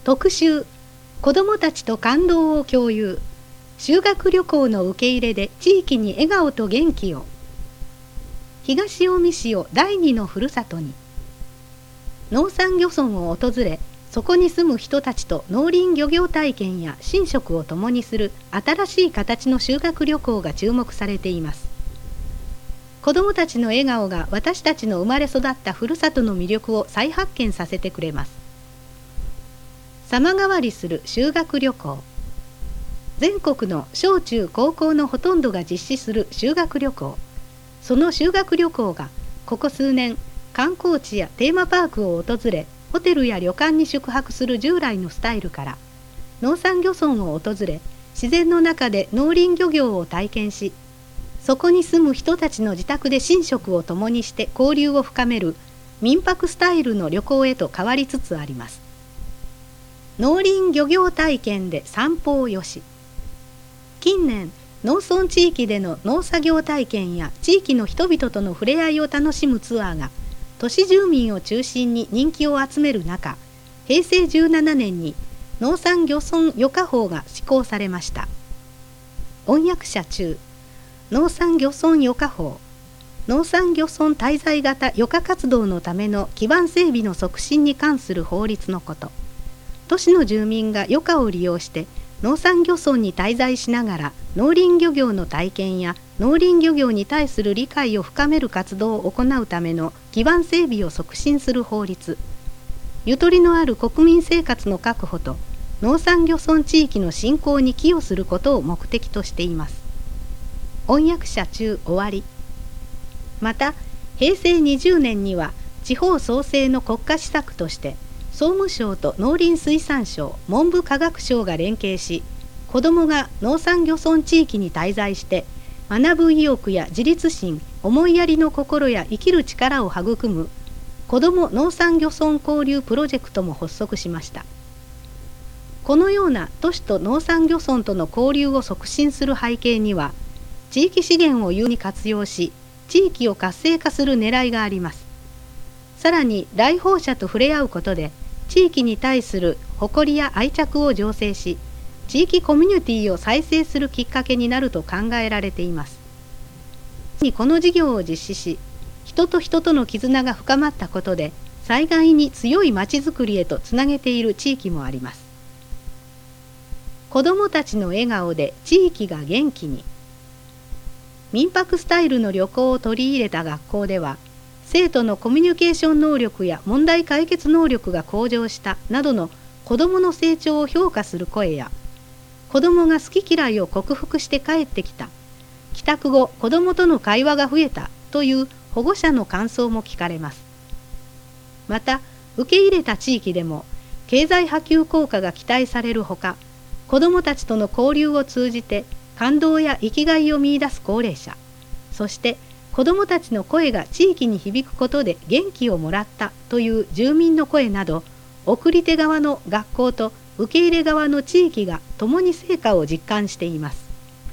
特集、子どもたちと感動を共有、修学旅行の受け入れで地域に笑顔と元気を。東近江市を第二のふるさとに。農産漁村を訪れ、そこに住む人たちと農林漁業体験や寝食を共にする新しい形の修学旅行が注目されています。子どもたちの笑顔が私たちの生まれ育ったふるさとの魅力を再発見させてくれます。様変わりする修学旅行。全国の小中高校のほとんどが実施する修学旅行。その修学旅行がここ数年、観光地やテーマパークを訪れ、ホテルや旅館に宿泊する従来のスタイルから、農産漁村を訪れ、自然の中で農林漁業を体験し、そこに住む人たちの自宅で寝食を共にして交流を深める民泊スタイルの旅行へと変わりつつあります。農林漁業体験で散歩をよし。近年、農村地域での農作業体験や地域の人々との触れ合いを楽しむツアーが都市住民を中心に人気を集める中、平成17年に農産漁村余暇法が施行されました。翻訳者中、農産漁村余暇法、農産漁村滞在型余暇活動のための基盤整備の促進に関する法律のこと。都市の住民が余暇を利用して農産漁村に滞在しながら農林漁業の体験や農林漁業に対する理解を深める活動を行うための基盤整備を促進する法律。ゆとりのある国民生活の確保と農産漁村地域の振興に寄与することを目的としています。翻訳者中終わり。また、平成20年には地方創生の国家施策として総務省と農林水産省、文部科学省が連携し、子どもが農産漁村地域に滞在して学ぶ意欲や自立心、思いやりの心や生きる力を育む子ども農産漁村交流プロジェクトも発足しました。このような都市と農産漁村との交流を促進する背景には、地域資源を有に活用し、地域を活性化する狙いがあります。さらに来訪者と触れ合うことで、地域に対する誇りや愛着を醸成し、地域コミュニティを再生するきっかけになると考えられています。この事業を実施し、人と人との絆が深まったことで、災害に強いまちづくりへとつなげている地域もあります。子どもたちの笑顔で地域が元気に。民泊スタイルの旅行を取り入れた学校では、生徒のコミュニケーション能力や問題解決能力が向上したなどの子どもの成長を評価する声や、子どもが好き嫌いを克服して帰ってきた、帰宅後子どもとの会話が増えたという保護者の感想も聞かれます。また、受け入れた地域でも経済波及効果が期待されるほか、子どもたちとの交流を通じて感動や生きがいを見出す高齢者、そして子どもたちの声が地域に響くことで元気をもらったという住民の声など、送り手側の学校と受け入れ側の地域が共に成果を実感しています。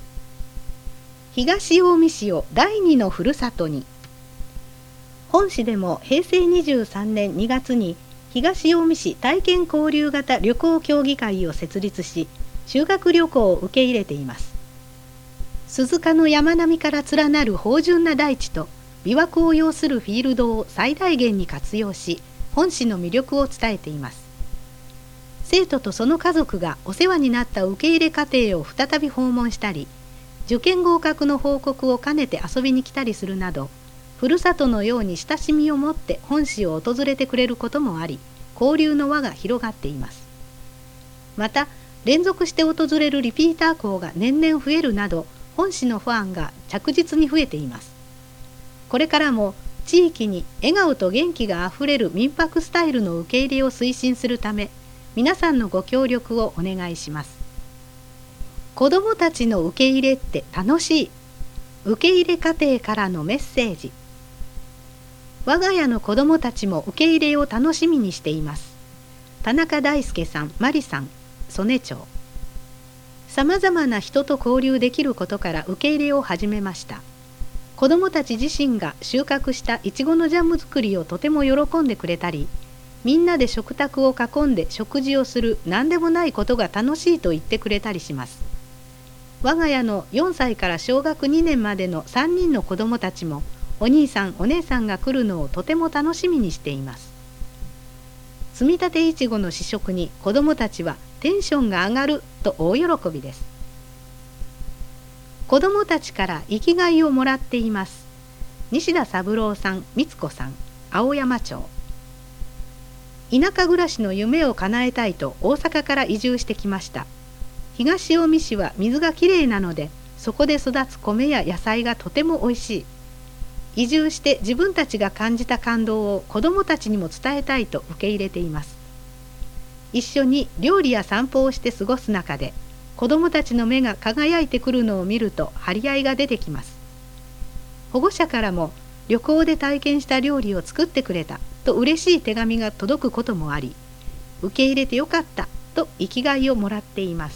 東近江市を第二のふるさとに。本市でも平成23年2月に東近江市体験交流型旅行協議会を設立し、修学旅行を受け入れています。鈴鹿の山並みから連なる芳醇な大地と琵琶湖を擁するフィールドを最大限に活用し、本市の魅力を伝えています。生徒とその家族がお世話になった受け入れ家庭を再び訪問したり、受験合格の報告を兼ねて遊びに来たりするなど、ふるさとのように親しみを持って本市を訪れてくれることもあり、交流の輪が広がっています。また、連続して訪れるリピーター校が年々増えるなど、本市のファンが着実に増えています。これからも地域に笑顔と元気があふれる民泊スタイルの受け入れを推進するため、皆さんのご協力をお願いします。子どもたちの受け入れって楽しい。受け入れ家庭からのメッセージ。我が家の子どもたちも受け入れを楽しみにしています。田中大輔さん、マリさん、曽根町。さまざまな人と交流できることから受け入れを始めました。子どもたち自身が収穫したいちごのジャム作りをとても喜んでくれたり、 みんなで食卓を囲んで食事をする何でもないことが楽しいと言ってくれたりします。我が家の4歳から小学2年までの3人の子どもたちもお兄さんお姉さんが来るのをとても楽しみにしています。摘みたていちごの試食に子どもたちはテンションが上がると大喜びです。子どもたちから生きがいをもらっています。西田三郎さん、光子さん、青山町。田舎暮らしの夢を叶えたいと大阪から移住してきました。東近江市は水がきれいなので、そこで育つ米や野菜がとてもおいしい。移住して自分たちが感じた感動を子どもたちにも伝えたいと受け入れています。一緒に料理や散歩をして過ごす中で、子どもたちの目が輝いてくるのを見ると張り合いが出てきます。保護者からも旅行で体験した料理を作ってくれたと嬉しい手紙が届くこともあり、受け入れてよかったと生きがいをもらっています。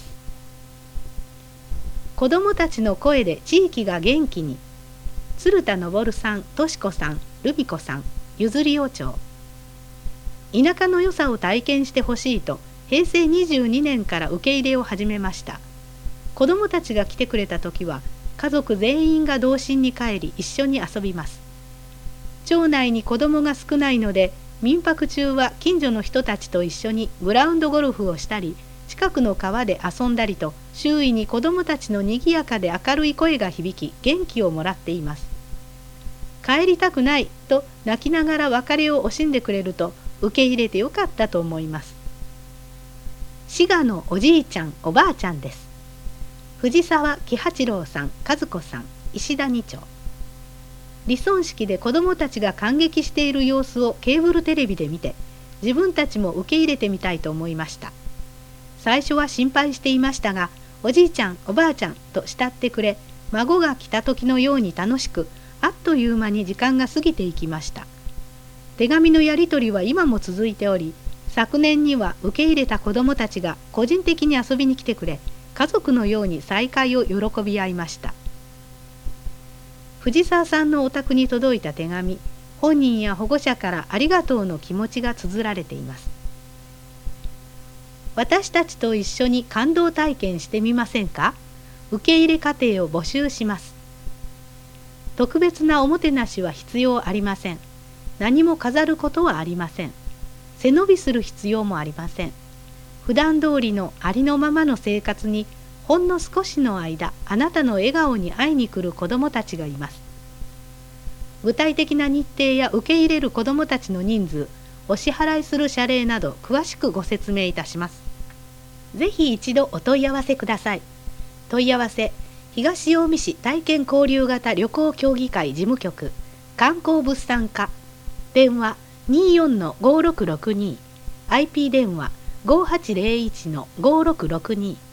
子どもたちの声で地域が元気に。鶴田昇さん、とし子さん、ルミ子さん、ゆずりお町。田舎の良さを体験してほしいと平成22年から受け入れを始めました。子どもたちが来てくれた時は家族全員が童心に帰り一緒に遊びます。町内に子どもが少ないので民泊中は近所の人たちと一緒にグラウンドゴルフをしたり、近くの川で遊んだりと、周囲に子どもたちのにぎやかで明るい声が響き元気をもらっています。帰りたくないと泣きながら別れを惜しんでくれると受け入れてよかったと思います。滋賀のおじいちゃんおばあちゃんです。藤沢喜八郎さん、和子さん、石田二町。離村式で子どもたちが感激している様子をケーブルテレビで見て、自分たちも受け入れてみたいと思いました。最初は心配していましたが、おじいちゃんおばあちゃんと慕ってくれ、孫が来た時のように楽しく、あっという間に時間が過ぎていきました。手紙のやり取りは今も続いており、昨年には受け入れた子どもたちが個人的に遊びに来てくれ、家族のように再会を喜び合いました。藤沢さんのお宅に届いた手紙、本人や保護者からありがとうの気持ちが綴られています。私たちと一緒に感動体験してみませんか？受け入れ過程を募集します。特別なおもてなしは必要ありません。何も飾ることはありません。背伸びする必要もありません。普段通りのありのままの生活に、ほんの少しの間、あなたの笑顔に会いに来る子どもたちがいます。具体的な日程や受け入れる子どもたちの人数、お支払いする謝礼など詳しくご説明いたします。ぜひ一度お問い合わせください。問い合わせ、東近江市体験交流型旅行協議会事務局、観光物産課、電話 24-5662、IP 電話 5801-5662